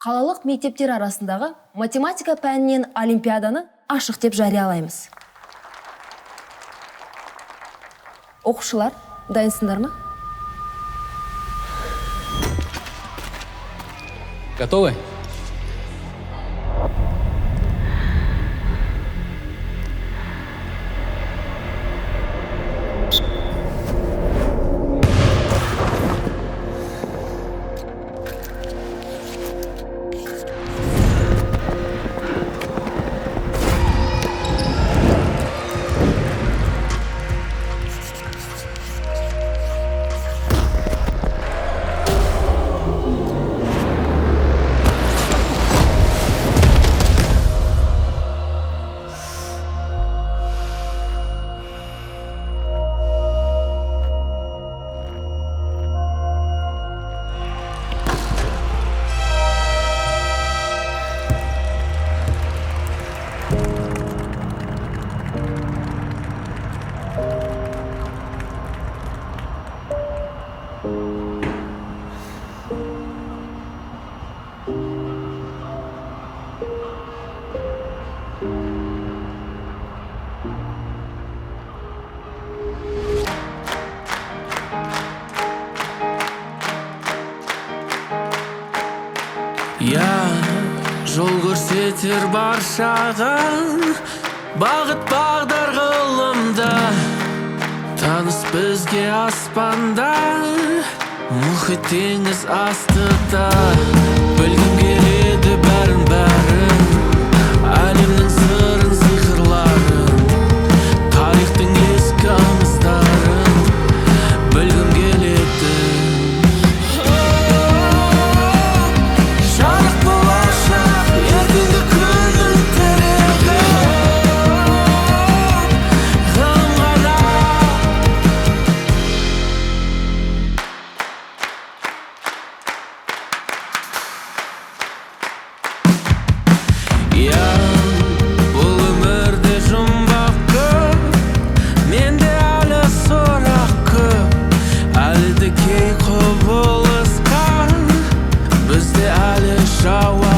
қалалық мектептер арасындағы математика пәнінен олимпиаданы ашық деп жариялаймыз. Оқушылар, дайынсыңдар ма? Готовы? Жол көрсетер баршаған бағыт бағдар ғылымда, таныс бізге аспанда, мұхит теңіз астыда. Білгім келеді бәрін, әлемнің сырын, сиқырларын, тарихтың ескі аңыздарын білгім келеді. Бұл өмірде жұмбақ көп, менде әлі сұрақ көп, әлі де кей құбылыс бар, бізде әлі жауап